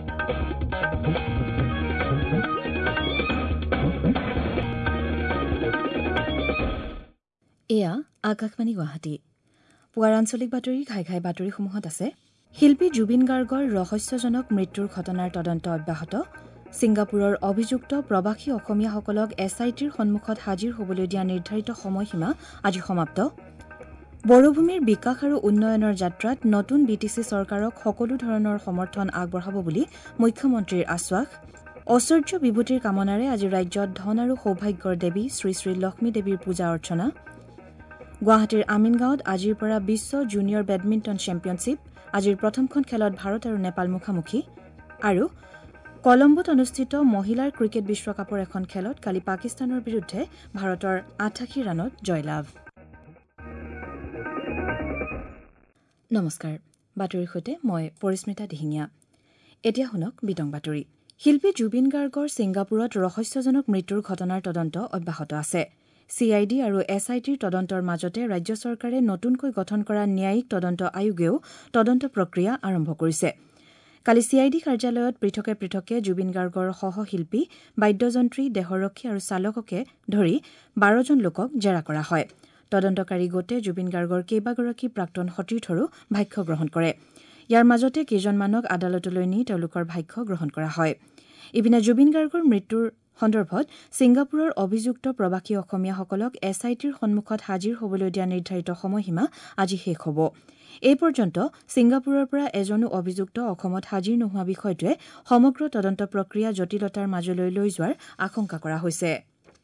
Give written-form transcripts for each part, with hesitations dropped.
এয়া আকাশবাণী গুৱাহাটী পুৱাৰ আঞ্চলিক বাতৰি ঘাই ঘাই বাতৰিসমূহত আছে শিল্পী জুবিন গাৰ্গৰ ৰহস্যজনক মৃত্যুৰ ঘটনাৰ তদন্ত অব্যাহত ছিংগাপুৰৰ অভিযুক্ত প্ৰবাসী অসমীয়াসকলক SITৰ সন্মুখত হাজিৰ হ'বলৈ দিয়া নিৰ্ধাৰিত সময়সীমা আজি সমাপ্ত বড়োভূমিৰ বিকাশ আৰু উন্নয়নৰ যাত্ৰাত নতুন BTC চৰকাৰক সকলো ধৰণৰ সমৰ্থন আগবঢ়াব বুলি মুখ্যমন্ত্ৰীৰ আশ্বাস ঐশ্বৰ্য বিভূতিৰ কামনাৰে আজি ৰাজ্যত ধন আৰু সৌভাগ্যৰ দেৱী শ্ৰী শ্ৰী লক্ষ্মী দেৱীৰ পূজা অৰ্চনা গুৱাহাটীৰ আমিনগাঁৱত আজিৰ পৰা বিশ্ব জুনিয়ৰ বেডমিণ্টন চেম্পিয়নশ্বিপ আজিৰ প্ৰথমখন খেলত ভাৰত আৰু নেপাল মুখামুখি আৰু কলম্বোত অনুষ্ঠিত মহিলাৰ ক্ৰিকেট বিশ্বকাপৰ এখন খেলত কালি পাকিস্তানৰ বিৰুদ্ধে ভাৰতৰ 88 ৰানত জয়লাভ নমস্কাৰ বাতৰিৰ সৈতে মই পৰিস্মিতা দিহিঙীয়া এতিয়া শুনক বিতং বাতৰি শিল্পী জুবিন গাৰ্গৰ ছিংগাপুৰত ৰহস্যজনক মৃত্যুৰ ঘটনাৰ তদন্ত অব্যাহত আছে CID আৰু SITৰ তদন্তৰ মাজতে ৰাজ্য চৰকাৰে নতুনকৈ গঠন কৰা ন্যায়িক তদন্ত আয়োগেও তদন্ত প্ৰক্ৰিয়া আৰম্ভ কৰিছে কালি CID কাৰ্যালয়ত পৃথকে পৃথকে জুবিন গাৰ্গৰ সহশিল্পী বাদ্যযন্ত্ৰী দেহৰক্ষী আৰু চালককে ধৰি 12 জন লোকক জেৰা কৰা হয় তদন্তকাৰী গোটে জুবিন গাৰ্গৰ কেইবাগৰাকী প্ৰাক্তন সতীৰ্থৰো ভাষ্য গ্ৰহণ কৰে ইয়াৰ মাজতে কেইজনমানক আদালতলৈ নি তেওঁলোকৰ ভাষ্য গ্ৰহণ কৰা হয় ইপিনে জুবিন গাৰ্গৰ মৃত্যুৰ সন্দৰ্ভত ছিংগাপুৰৰ অভিযুক্ত প্ৰবাসী অসমীয়াসকলক SITৰ সন্মুখত হাজিৰ হ'বলৈ দিয়া নিৰ্ধাৰিত সময়সীমা আজি শেষ হ'ব এই পৰ্যন্ত ছিংগাপুৰৰ পৰা এজনো অভিযুক্ত অসমত হাজিৰ নোহোৱা বিষয়টোৱে সমগ্ৰ তদন্ত প্ৰক্ৰিয়া জটিলতাৰ মাজলৈ লৈ যোৱাৰ আশংকা কৰা হৈছে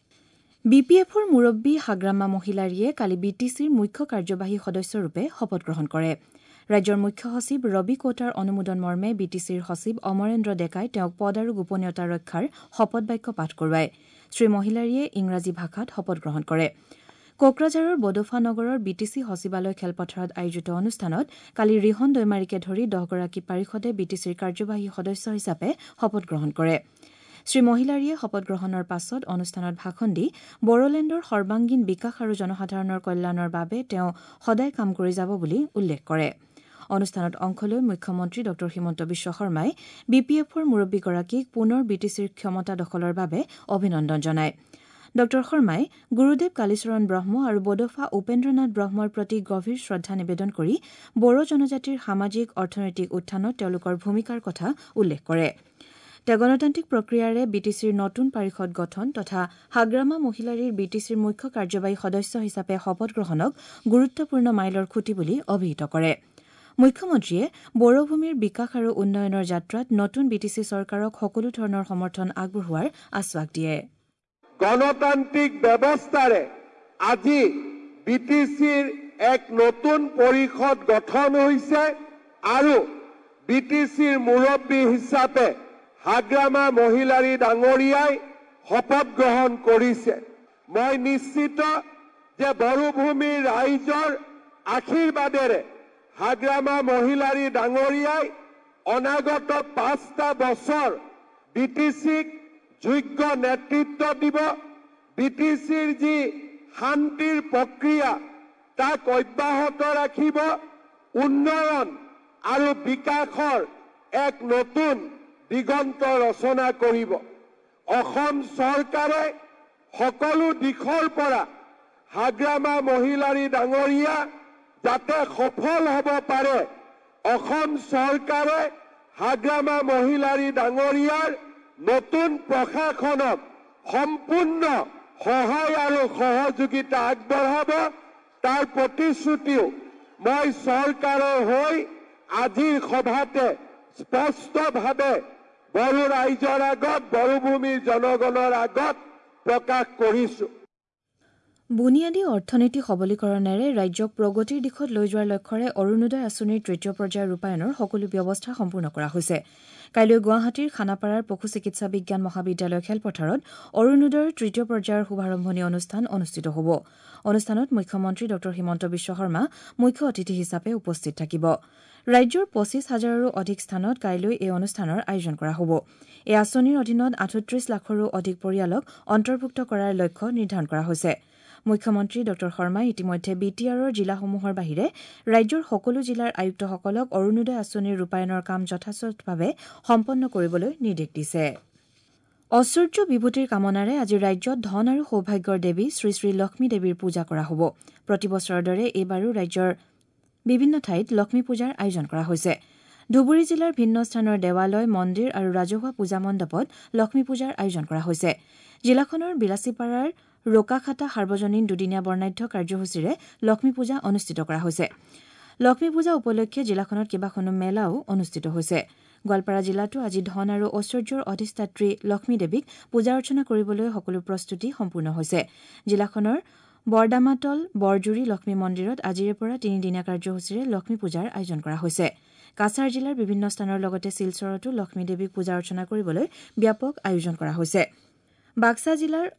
BPFৰ মুৰব্বী হাগ্ৰামা মহিলাৰীয়ে কালি BTCৰ মুখ্য কাৰ্যবাহী সদস্যৰূপে শপত গ্ৰহণ কৰে ৰাজ্যৰ মুখ্য সচিব ৰবি কোটাৰ অনুমোদন মৰ্মে BTCৰ সচিব অমৰেন্দ্ৰ ডেকাই তেওঁক পদ আৰু গোপনীয়তা ৰক্ষাৰ শপত বাক্য পাঠ কৰোৱায় শ্ৰী মহিলাৰীয়ে ইংৰাজী ভাষাত শপত গ্ৰহণ কৰে কোকৰাঝাৰৰ বডোফা নগৰৰ BTC সচিবালয় খেলপথাৰত আয়োজিত অনুষ্ঠানত কালি ৰিহন দৈমাৰীকে ধৰি 10 গৰাকী পাৰিষদে BTCৰ কাৰ্যবাহী সদস্য হিচাপে শপত গ্ৰহণ কৰে শ্ৰী মহিলাৰীয়ে শপত গ্ৰহণৰ পাছত অনুষ্ঠানত ভাষণ দি বড়োলেণ্ডৰ সৰ্বাংগীন বিকাশ আৰু জনসাধাৰণৰ কল্যাণৰ বাবে তেওঁ সদায় কাম কৰি যাব বুলি উল্লেখ কৰে অনুষ্ঠানত অংশ লৈ মুখ্যমন্ত্ৰী ড হিমন্ত বিশ্ব শৰ্মাই BPFৰ মুৰব্বীগৰাকীক পুনৰ BTCৰ ক্ষমতা দখলৰ বাবে অভিনন্দন জনায় ড শৰ্মাই গুৰুদেৱ কালীচৰণ ব্ৰহ্ম আৰু বডোফা উপেন্দ্ৰনাথ ব্ৰহ্মৰ প্ৰতি গভীৰ শ্ৰদ্ধা নিবেদন কৰি বড়ো জনজাতিৰ সামাজিক অৰ্থনৈতিক উত্থানত তেওঁলোকৰ ভূমিকাৰ কথা উল্লেখ কৰে তেওঁ গণতান্ত্ৰিক প্ৰক্ৰিয়াৰে BTCৰ নতুন পাৰিষদ গঠন তথা হাগ্ৰামা মহিলাৰীৰ BTCৰ মুখ্য কাৰ্যবাহী সদস্য হিচাপে শপত গ্ৰহণক গুৰুত্বপূৰ্ণ মাইলৰ খুঁটি বুলি অভিহিত কৰে মুখ্যমন্ত্ৰীয়ে বড়োভূমিৰ বিকাশ আৰু উন্নয়নৰ যাত্ৰাত নতুন BTC চৰকাৰক সকলো ধৰণৰ সমৰ্থন আগবঢ়োৱাৰ আশ্বাস দিয়ে গণতান্ত্ৰিক ব্যৱস্থাৰে আজি BTCৰ এক নতুন পৰিষদ গঠন হৈছে আৰু BTCৰ মুৰব্বী হিচাপে হাগ্ৰামা মহিলাৰী ডাঙৰীয়াই শপত গ্ৰহণ কৰিছে মই নিশ্চিত যে বড়োভূমিৰ ৰাইজৰ আশীৰ্বাদেৰে হাগ্ৰামা মহিলাৰী ডাঙৰীয়াই অনাগত 5টা বছৰ BTCক যোগ্য নেতৃত্ব দিব BTCৰ যি শান্তিৰ প্ৰক্ৰিয়া তাক অব্যাহত ৰাখিব উন্নয়ন আৰু বিকাশৰ এক নতুন দিগন্ত ৰচনা কৰিব অসম চৰকাৰে সকলো দিশৰ পৰা হাগ্ৰামা মহিলাৰী ডাঙৰীয়া যাতে সফল হ'ব পাৰে অসম চৰকাৰে হাগ্ৰামা মহিলাৰী ডাঙৰীয়াৰ নতুন প্ৰশাসনক সম্পূৰ্ণ সহায় আৰু সহযোগিতা আগবঢ়াব তাৰ প্ৰতিশ্ৰুতিও মই চৰকাৰৰ হৈ আজিৰ সভাতে স্পষ্টভাৱে বড়ো ৰাইজৰ আগত বড়োভূমিৰ জনগণৰ আগত প্ৰকাশ কৰিছোঁ বুনিয়াদী অৰ্থনৈতিক সবলীকৰণেৰে ৰাজ্যক প্ৰগতিৰ দিশত লৈ যোৱাৰ লক্ষ্যৰে অৰুণোদয় আঁচনিৰ তৃতীয় পৰ্যায়ৰ ৰূপায়ণৰ সকলো ব্যৱস্থা সম্পূৰ্ণ কৰা হৈছে কাইলৈ গুৱাহাটীৰ খানাপাৰাৰ পশু চিকিৎসা বিজ্ঞান মহাবিদ্যালয় খেলপথাৰত অৰুণোদয়ৰ তৃতীয় পৰ্যায়ৰ শুভাৰম্ভণি অনুষ্ঠান অনুষ্ঠিত হ'ব অনুষ্ঠানত মুখ্যমন্ত্ৰী ড হিমন্ত বিশ্ব শৰ্মা মুখ্য অতিথি হিচাপে উপস্থিত থাকিব ৰাজ্যৰ 25,000ৰো অধিক স্থানত কাইলৈ এই অনুষ্ঠানৰ আয়োজন কৰা হ'ব এই আঁচনিৰ অধীনত 38 লাখৰো অধিক পৰিয়ালক অন্তৰ্ভুক্ত কৰাৰ লক্ষ্য নিৰ্ধাৰণ কৰা হৈছে মুখ্যমন্ত্ৰী ড শৰ্মাই ইতিমধ্যে BTRৰ জিলাসমূহৰ বাহিৰে ৰাজ্যৰ সকলো জিলাৰ আয়ুক্তসকলক অৰুণোদয় আঁচনিৰ ৰূপায়ণৰ কাম যথাযথভাৱে সম্পন্ন কৰিবলৈ নিৰ্দেশ দিছে ঐশ্বৰ্য বিভূতিৰ কামনাৰে আজি ৰাজ্যত ধন আৰু সৌভাগ্যৰ দেৱী শ্ৰী শ্ৰী লক্ষ্মী দেৱীৰ পূজা কৰা হ'ব প্ৰতিবছৰৰ দৰে এইবাৰো ৰাজ্যৰ বিভিন্ন ঠাইত লক্ষ্মী পূজাৰ আয়োজন কৰা হৈছে ধুবুৰী জিলাৰ ভিন্ন স্থানৰ দেৱালয় মন্দিৰ আৰু ৰাজহুৱা পূজা মণ্ডপত লক্ষ্মী পূজাৰ আয়োজন কৰা হৈছে জিলাখনৰ বিলাসীপাৰাৰ ৰোকাখাটা সাৰ্বজনীন দুদিনীয়া বৰ্ণাঢ্য কাৰ্যসূচীৰে লক্ষ্মী পূজা অনুষ্ঠিত কৰা হৈছে লক্ষ্মী পূজা উপলক্ষে জিলাখনত কেইবাখনো মেলাও অনুষ্ঠিত হৈছে গোৱালপাৰা জিলাতো আজি ধন আৰু ঐশ্বৰ্যৰ অধিষ্ঠাত্ৰী লক্ষ্মী দেৱীক পূজা অৰ্চনা কৰিবলৈ সকলো প্ৰস্তুতি সম্পূৰ্ণ হৈছে জিলাখনৰ বৰদামাতল বৰজুৰি লক্ষ্মী মন্দিৰত আজিৰে পৰা 3 দিনীয়া কাৰ্যসূচীৰে লক্ষ্মী পূজাৰ আয়োজন কৰা হৈছে কাছাৰ জিলাৰ বিভিন্ন স্থানৰ লগতে শিলচৰতো লক্ষ্মী দেৱীক পূজা অৰ্চনা কৰিবলৈ ব্যাপক আয়োজন কৰা হৈছে বাক্সা জিলাৰ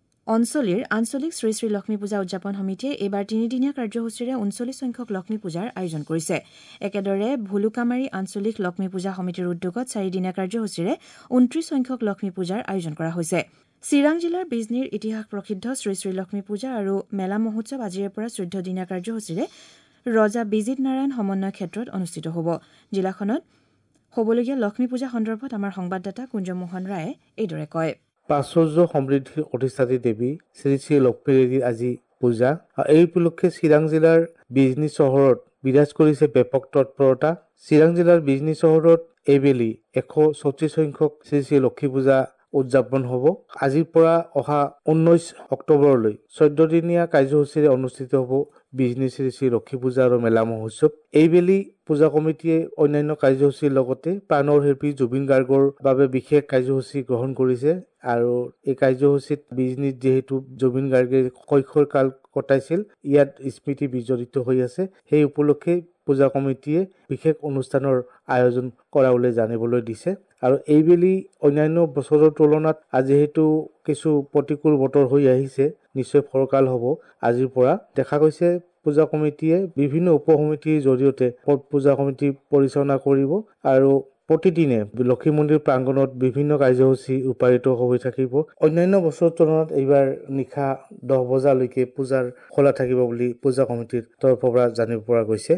আঞ্চলিক শ্ৰী শ্ৰী লক্ষ্মী পূজা উদযাপন সমিতিয়ে এইবাৰ 3 দিনীয়া কাৰ্যসূচীৰে 39 সংখ্যক লক্ষ্মী পূজাৰ আয়োজন কৰিছে একেদৰে ভুলুকামাৰী আঞ্চলিক লক্ষ্মী পূজা সমিতিৰ উদ্যোগত 4 দিনীয়া কাৰ্যসূচীৰে 29 সংখ্যক লক্ষ্মী পূজাৰ আয়োজন কৰা হৈছে চিৰাং জিলাৰ বিজনীৰ ইতিহাস প্ৰসিদ্ধ শ্ৰী শ্ৰী লক্ষ্মী পূজা আৰু মেলা মহোৎসৱ আজিৰে পৰা 14 দিনীয়া কাৰ্যসূচীৰে ৰজা বিজিত নাৰায়ণ সমন্বয় ক্ষেত্ৰত অনুষ্ঠিত হ'ব জিলাখনত হ'বলগীয়া লক্ষ্মী পূজা সন্দৰ্ভত আমাৰ সংবাদদাতা কুঞ্জমোহন ৰায়ে এইদৰে কয় প্ৰাচুৰ্য সমৃদ্ধিৰ অধিষ্ঠাত্ৰী দেৱী শ্ৰী শ্ৰী লক্ষ্মী দেৱীৰ আজি পূজা এই উপলক্ষে চিৰাং জিলাৰ বিজনী চহৰত বিৰাজ কৰিছে ব্যাপক তৎপৰতা চিৰাং জিলাৰ বিজনী চহৰত এইবেলি 134 সংখ্যক শ্ৰী শ্ৰী লক্ষ্মী পূজা উদযাপন হ'ব আজিৰ পৰা অহা 19 অক্টোবৰলৈ 14 দিনীয়া কাৰ্যসূচীৰে অনুষ্ঠিত হ'ব বিজনী শ্ৰী শ্ৰী লক্ষ্মী পূজা আৰু মেলা মহোৎসৱ এইবেলি পূজা কমিটিয়ে অন্যান্য কাৰ্যসূচীৰ লগতে প্ৰাণৰ শিল্পী জুবিন গাৰ্গৰ বাবে বিশেষ কাৰ্যসূচী গ্ৰহণ কৰিছে আৰু এই কাৰ্যসূচীত বিজনীত যেহেতু জুবিন গাৰ্গে কৈশোৰ কাল কটাইছিল ইয়াত স্মৃতি বিজড়িত হৈ আছে সেই উপলক্ষে পূজা কমিটিয়ে বিশেষ অনুষ্ঠানৰ আয়োজন কৰাবলৈ জানিবলৈ দিছে আৰু এইবেলি অন্যান্য বছৰৰ তুলনাত আজি হেতু কিছু প্ৰতিকূল বতৰ হৈ আহিছে নিশ্চয় ফৰকাল হ'ব আজিৰ পৰা দেখা গৈছে পূজা কমিটিয়ে বিভিন্ন উপসমিতিৰ জৰিয়তে পূজা কমিটি পৰিচালনা কৰিব আৰু প্ৰতিদিনে লক্ষ্মী মন্দিৰ প্ৰাংগণত বিভিন্ন কাৰ্যসূচী ৰূপায়িত হৈ থাকিব অন্যান্য বছৰৰ তুলনাত এইবাৰ নিশা 10 বজালৈকে পূজাৰ খোলা থাকিব বুলি পূজা কমিটিৰ তৰফৰ পৰা জানিব পৰা গৈছে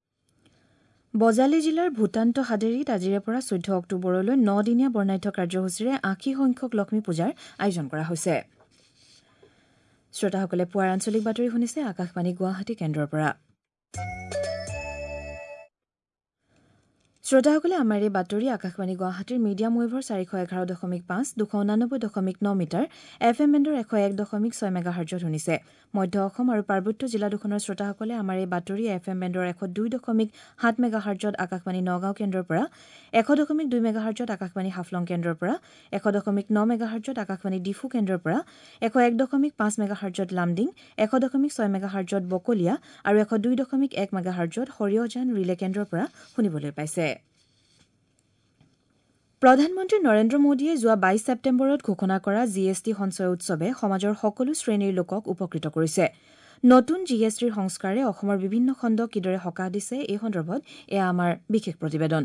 বজালী জিলাৰ ভূটান্ত হাদেৰীত আজিৰে পৰা 14 অক্টোবৰলৈ 9 দিনীয়া বৰ্ণাঢ্য কাৰ্যসূচীৰে 80 সংখ্যক লক্ষ্মী পূজাৰ আয়োজন কৰা হৈছে শ্ৰোতাসকলে পুৱাৰ আঞ্চলিক বাতৰি শুনিছে আকাশবাণী গুৱাহাটী কেন্দ্ৰৰ পৰা শ্ৰোতাসকলে আমাৰ এই বাতৰি আকাশবাণী গুৱাহাটীৰ মিডিয়াম ৱেভৰ 411.5 289.9 মিটাৰ FM বেণ্ডৰ 101.6 মেগাহাৰ্জত শুনিছে মধ্য অসম আৰু পাৰ্বত্য জিলা দুখনৰ শ্ৰোতাসকলে আমাৰ এই বাতৰি FM বেণ্ডৰ 102.7 মেগাহাৰ্জত আকাশবাণী নগাঁও কেন্দ্ৰৰ পৰা 100.2 মেগাহাৰ্জত আকাশবাণী হাফলং কেন্দ্ৰৰ পৰা 100.9 মেগাহাৰ্জত আকাশবাণী ডিফু কেন্দ্ৰৰ পৰা 101.5 মেগাহাৰ্জত লামডিং 100.6 মেগাহাৰ্জত বকলিয়া আৰু 102.1 মেগাহাৰ্জত সৰিয়হজান ৰিলে কেন্দ্ৰৰ পৰা শুনিবলৈ পাইছে প্ৰধানমন্ত্ৰী নৰেন্দ্ৰ মোদীয়ে যোৱা 22 ছেপ্টেম্বৰত ঘোষণা কৰা GST সঞ্চয় উৎসৱে সমাজৰ সকলো শ্ৰেণীৰ লোকক উপকৃত কৰিছে নতুন GSTৰ সংস্কাৰে অসমৰ বিভিন্ন খণ্ডক কিদৰে সকাহ দিছে এই সন্দৰ্ভত এয়া আমাৰ বিশেষ প্ৰতিবেদন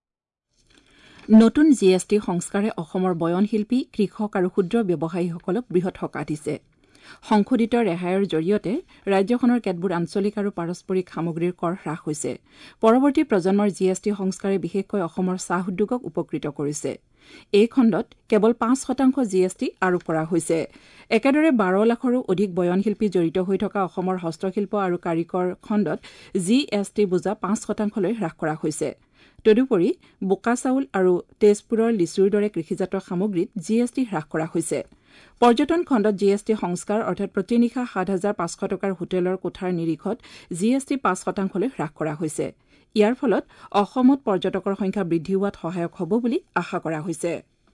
নতুন GST সংস্কাৰে অসমৰ বয়নশিল্পী কৃষক আৰু ক্ষুদ্ৰ ব্যৱসায়ীসকলক বৃহৎ সকাহ দিছে সংশোধিত ৰেহাইৰ জৰিয়তে ৰাজ্যখনৰ কেতবোৰ আঞ্চলিক আৰু পাৰস্পৰিক সামগ্ৰীৰ কৰ হ্ৰাস হৈছে পৰৱৰ্তী প্ৰজন্মৰ GST সংস্কাৰে বিশেষকৈ অসমৰ চাহ উদ্যোগক উপকৃত কৰিছে এই খণ্ডত কেৱল 5% GST আৰোপ কৰা হৈছে একেদৰে 12 লাখৰো অধিক বয়নশিল্পী জড়িত হৈ থকা অসমৰ হস্তশিল্প আৰু কাৰিকৰ খণ্ডত GST বোজা 5% লৈ হ্ৰাস কৰা হৈছে তদুপৰি বোকা চাউল আৰু তেজপুৰৰ লিচুৰ দৰে কৃষিজাত সামগ্ৰীত GST হ্ৰাস কৰা হৈছে পৰ্যটন খণ্ডত GST সংস্কাৰ অৰ্থাৎ প্ৰতিনিশা ৭৫০০ টকাৰ হোটেলৰ কোঠাৰ নিৰিখত GST 5% লৈ হ্ৰাস কৰা হৈছে ইয়াৰ ফলত অসমত পৰ্যটকৰ সংখ্যা বৃদ্ধি হোৱাত সহায়ক হ'ব বুলি আশা কৰা হৈছে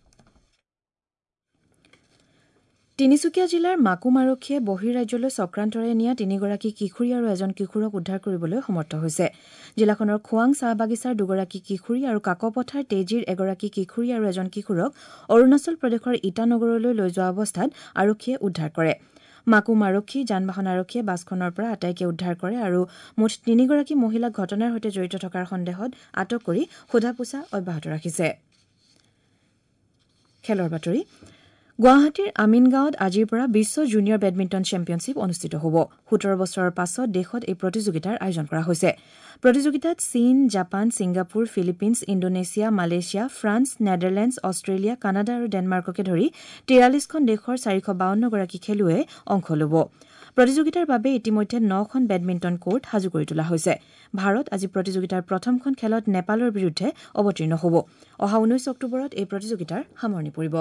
তিনিচুকীয়া জিলাৰ মাকুম আৰক্ষীয়ে বহিৰাজ্যলৈ চক্ৰান্তৰে নিয়া 3গৰাকী কিশোৰী আৰু এজন কিশোৰক উদ্ধাৰ কৰিবলৈ সমৰ্থ হৈছে জিলাখনৰ খোৱাং চাহ বাগিচাৰ 2গৰাকী কিশোৰী আৰু কাকপথাৰ তেজীৰ এগৰাকী কিশোৰী আৰু এজন কিশোৰক অৰুণাচল প্ৰদেশৰ ইটানগৰলৈ লৈ যোৱা অৱস্থাত আৰক্ষীয়ে উদ্ধাৰ কৰে মাকুম আৰক্ষী যান বাহন আৰক্ষীয়ে বাছখনৰ পৰা আটাইকে উদ্ধাৰ কৰে আৰু মুঠ 3গৰাকী মহিলাক ঘটনাৰ সৈতে জড়িত থকাৰ সন্দেহত আটক কৰি সোধা পোছা অব্যাহত ৰাখিছে খেলৰ বাতৰি গুৱাহাটীৰ আমিনগাঁৱত আজিৰ পৰা বিশ্ব জুনিয়ৰ বেডমিণ্টন চেম্পিয়নশ্বিপ অনুষ্ঠিত হ'ব। 17 বছৰৰ পাছত দেশত এই প্ৰতিযোগিতাৰ আয়োজন কৰা হৈছে। প্ৰতিযোগিতাত চীন, Japan, Singapore, Philippines, Indonesia, Malaysia, France, Netherlands, Australia, Canada আৰু ডেনমাৰ্ককে ধৰি 43খন দেশৰ 452গৰাকী খেলুৱৈয়ে অংশ ল'ব। প্ৰতিযোগিতাৰ বাবে ইতিমধ্যে 9খন বেডমিণ্টন কোৰ্ট সাজু কৰি তোলা হৈছে। ভাৰত আজি প্ৰতিযোগিতাৰ প্ৰথমখন খেলত নেপালৰ বিৰুদ্ধে অৱতীৰ্ণ হ'ব। অহা 19 অক্টোবৰত এই প্ৰতিযোগিতাৰ সামৰণি পৰিব।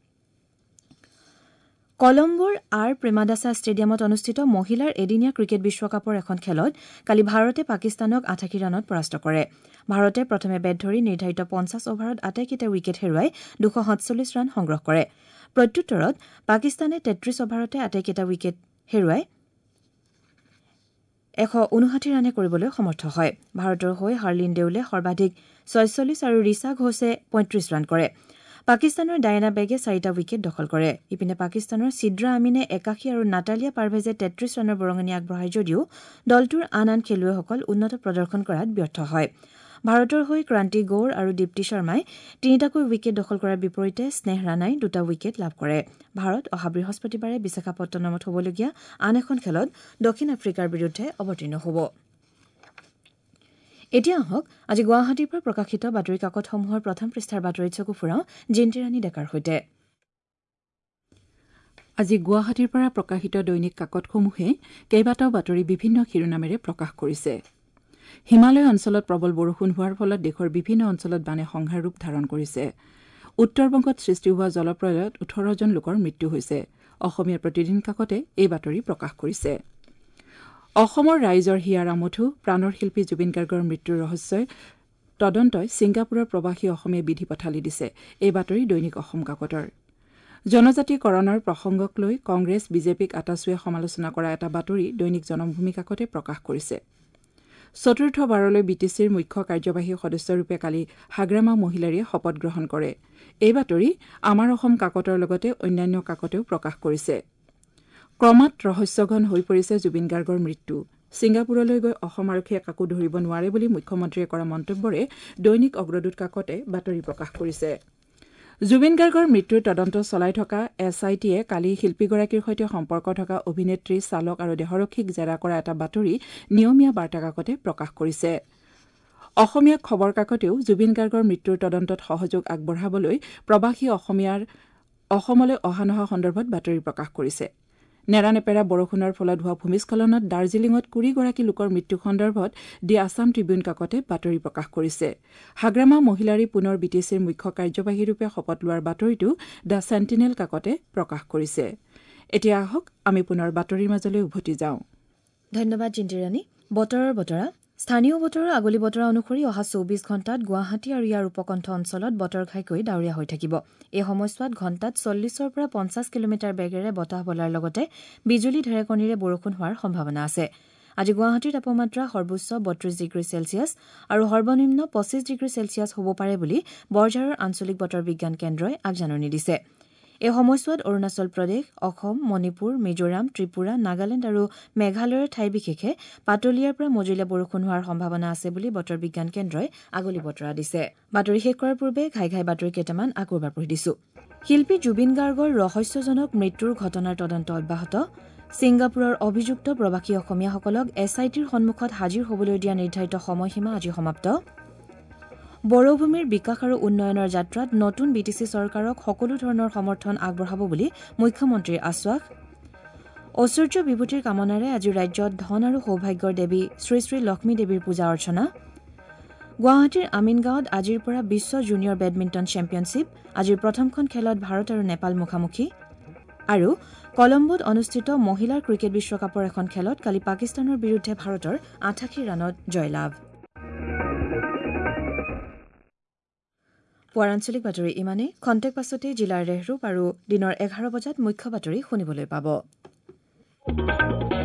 কলম্বোৰ আৰ প্ৰেমাদাসা ষ্টেডিয়ামত অনুষ্ঠিত মহিলাৰ এদিনীয়া ক্ৰিকেট বিশ্বকাপৰ এখন খেলত কালি ভাৰতে পাকিস্তানক 88 ৰানত পৰাস্ত কৰে। ভাৰতে প্ৰথমে বেট ধৰি নিৰ্ধাৰিত 50 অভাৰত আটাইকেইটা উইকেট হেৰুৱাই 247 ৰান সংগ্ৰহ কৰে। প্ৰত্যুত্তৰত পাকিস্তানে 33 অভাৰতে আটাইকেইটা উইকেট হেৰুৱাই 159 ৰানে কৰিবলৈ সমৰ্থ হয়। ভাৰতৰ হৈ হাৰ্লিন দেউলে সৰ্বাধিক 46 আৰু ৰিছা ঘোষে 35 ৰান কৰে। পাকিস্তানৰ ডায়েনা বেগে 4টা উইকেট দখল কৰে। ইপিনে পাকিস্তানৰ ছিদ্ৰা আমিনে 81 আৰু নাটালিয়া পাৰভেজে 33 ৰানৰ বৰঙণি আগবঢ়ায় যদিও দলটোৰ আন খেলুৱৈসকল উন্নত প্ৰদৰ্শন কৰাত ব্যৰ্থ হয়। ভাৰতৰ হৈ ক্ৰান্তি গৌৰ আৰু দীপ্তি শৰ্মাই 3টাকৈ উইকেট দখল কৰাৰ বিপৰীতে স্নেহ ৰাণাই 2টা উইকেট লাভ কৰে। ভাৰত অহা বৃহস্পতিবাৰে বিশাখাপট্টনমত হ'বলগীয়া আন এখন খেলত দক্ষিণ আফ্ৰিকাৰ বিৰুদ্ধে অৱতীৰ্ণ হ'ব। এতিয়া আহক আজি গুৱাহাটীৰ পৰা প্ৰকাশিত বাতৰি কাকতসমূহৰ প্ৰথম পৃষ্ঠাৰ বাতৰিত চকু ফুৰাওঁ জিন্তিৰাণী ডেকাৰ সৈতে। আজি গুৱাহাটীৰ পৰা প্ৰকাশিত দৈনিক কাকতসমূহে কেইবাটাও বাতৰি বিভিন্ন শিৰোনামেৰে প্ৰকাশ কৰিছে। হিমালয় অঞ্চলত প্ৰবল বৰষুণ হোৱাৰ ফলত দেশৰ বিভিন্ন অঞ্চলত বানে সংহাৰ ৰূপ ধাৰণ কৰিছে। উত্তৰবংগত সৃষ্টি হোৱা জলপ্ৰলয়ত 18 জন লোকৰ মৃত্যু হৈছে। অসমীয়া প্ৰতিদিন কাকতে এই বাতৰি প্ৰকাশ কৰিছে। অসমৰ ৰাইজৰ হিয়াৰ আমঠু প্ৰাণৰ শিল্পী জুবিন গাৰ্গৰ মৃত্যুৰ ৰহস্যই তদন্তই ছিংগাপুৰৰ প্ৰৱাসী অসমীয়া বিধি পঠালি দিছে। এই বাতৰি দৈনিক অসম কাকতৰ। জনজাতিকৰণৰ প্ৰসংগক লৈ কংগ্ৰেছ বিজেপিক আটাচুৱে সমালোচনা কৰা এটা বাতৰি দৈনিক জনমভূমি কাকতে প্ৰকাশ কৰিছে। চতুৰ্থবাৰলৈ বিটিচিৰ মুখ্য কাৰ্যবাহী সদস্যৰূপে কালি হাগ্ৰামা মহিলাৰীয়ে শপত গ্ৰহণ কৰে। এই বাতৰি আমাৰ অসম কাকতৰ লগতে অন্যান্য কাকতেও প্ৰকাশ কৰিছে। ক্ৰমাৎ ৰহস্যঘন হৈ পৰিছে জুবিন গাৰ্গৰ মৃত্যু। ছিংগাপুৰলৈ গৈ অসম আৰক্ষীয়ে কাকো ধৰিব নোৱাৰে বুলি মুখ্যমন্ত্ৰীয়ে কৰা মন্তব্যৰে দৈনিক অগ্ৰদূত কাকতে বাতৰি প্ৰকাশ কৰিছে। জুবিন গাৰ্গৰ মৃত্যুৰ তদন্ত চলাই থকা SITয়ে কালি শিল্পীগৰাকীৰ সৈতে সম্পৰ্ক থকা অভিনেত্ৰী, চালক আৰু দেহৰক্ষীক জেৰা কৰা এটা বাতৰি নিয়মীয়া বাৰ্তা কাকতে প্ৰকাশ কৰিছে। অসমীয়া খবৰ কাকতেও জুবিন গাৰ্গৰ মৃত্যুৰ তদন্তত সহযোগ আগবঢ়াবলৈ প্ৰৱাসী অসমীয়াৰ অসমলৈ অহা নহা সন্দৰ্ভত বাতৰি প্ৰকাশ কৰিছে। নেৰানেপেৰা বৰষুণৰ ফলত হোৱা ভূমিস্খলনত দাৰ্জিলিঙত 20গৰাকী লোকৰ মৃত্যু সন্দৰ্ভত দি আছাম ট্ৰিবিউন কাকতে বাতৰি প্ৰকাশ কৰিছে। হাগ্ৰামা মহিলাৰী পুনৰ বিটিচিৰ মুখ্য কাৰ্যবাহীৰূপে শপত লোৱাৰ বাতৰিটো দ্য চেণ্টিনেল কাকতে প্ৰকাশ কৰিছে। এতিয়া আহক আমি পুনৰ বাতৰিৰ মাজলৈ উভতি যাওঁ। ধন্যবাদ জিন্তিৰাণী। বতৰৰ বতৰা। স্থানীয় বতৰৰ আগলি বতৰা অনুসৰি অহা 24 ঘণ্টাত গুৱাহাটী আৰু ইয়াৰ উপকণ্ঠ অঞ্চলত বতৰ ঘাইকৈ ডাৱৰীয়া হৈ থাকিব। এই সময়ছোৱাত ঘণ্টাত 40ৰ পৰা 50 কিলোমিটাৰ বেগেৰে বতাহ বলাৰ লগতে বিজুলী ঢেৰেকণীৰে বৰষুণ হোৱাৰ সম্ভাৱনা আছে। আজি গুৱাহাটীৰ তাপমাত্ৰা সৰ্বোচ্চ 32 ডিগ্ৰী চেলছিয়াছ আৰু সৰ্বনিম্ন 25 ডিগ্ৰী চেলছিয়াছ হ'ব পাৰে বুলি বৰঝাৰৰ আঞ্চলিক বতৰ বিজ্ঞান কেন্দ্ৰই আগজাননী দিছে। এই সময়ছোৱাত অৰুণাচল প্ৰদেশ, অসম, মণিপুৰ, মিজোৰাম, ত্ৰিপুৰা, নাগালেণ্ড আৰু মেঘালয়ৰ ঠাই বিশেষে পাতলীয়াৰ পৰা মজলীয়া বৰষুণ হোৱাৰ সম্ভাৱনা আছে বুলি বতৰ বিজ্ঞান কেন্দ্ৰই আগলি বতৰা দিছে। বাতৰি শেষ কৰাৰ পূৰ্বে ঘাই বাতৰি কেইটামান আকৌ এবাৰ পঢ়ি দিছো। শিল্পী জুবিন গাৰ্গৰ ৰহস্যজনক মৃত্যুৰ ঘটনাৰ তদন্ত অব্যাহত। ছিংগাপুৰৰ অভিযুক্ত প্ৰৱাসী অসমীয়াসকলক SITৰ সন্মুখত হাজিৰ হ'বলৈ দিয়া নিৰ্ধাৰিত সময়সীমা আজি সমাপ্ত। বড়োভূমিৰ বিকাশ আৰু উন্নয়নৰ যাত্ৰাত নতুন বিটিচি চৰকাৰক সকলো ধৰণৰ সমৰ্থন আগবঢ়াব বুলি মুখ্যমন্ত্ৰীৰ আশ্বাস। ঐশ্বৰ্য বিভূতিৰ কামনাৰে আজি ৰাজ্যত ধন আৰু সৌভাগ্যৰ দেৱী শ্ৰী শ্ৰী লক্ষ্মী দেৱীৰ পূজা অৰ্চনা। গুৱাহাটীৰ আমিনগাঁৱত আজিৰ পৰা বিশ্ব জুনিয়ৰ বেডমিণ্টন চেম্পিয়নশ্বিপ। আজিৰ প্ৰথমখন খেলত ভাৰত আৰু নেপাল মুখামুখি। আৰু কলম্বোত অনুষ্ঠিত মহিলাৰ ক্ৰিকেট বিশ্বকাপৰ এখন খেলত কালি পাকিস্তানৰ বিৰুদ্ধে ভাৰতৰ 88 ৰানত জয়লাভ। পুৱাৰ আঞ্চলিক বাতৰি ইমানেই। খন্তেক পাছতে জিলাৰ ৰেহৰূপ আৰু দিনৰ 11 বজাত মুখ্য বাতৰি শুনিবলৈ পাব।